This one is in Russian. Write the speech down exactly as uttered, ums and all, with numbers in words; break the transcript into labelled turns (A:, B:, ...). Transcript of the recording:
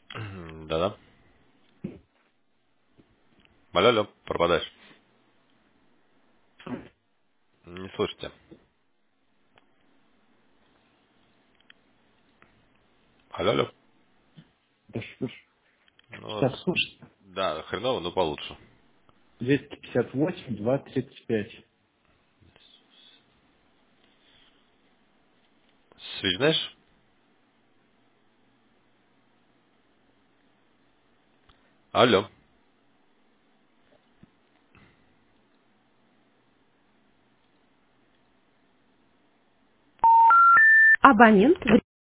A: М, Да-да. Алло, алло, пропадаешь. Не слышите. Алло, алло.
B: Да что ж,
A: Ну,
B: сейчас
A: с-
B: слушай.
A: да, хреново, но получше.
B: двести пятьдесят восемь, два тридцать пять.
A: Связь? Алло.
C: Абонент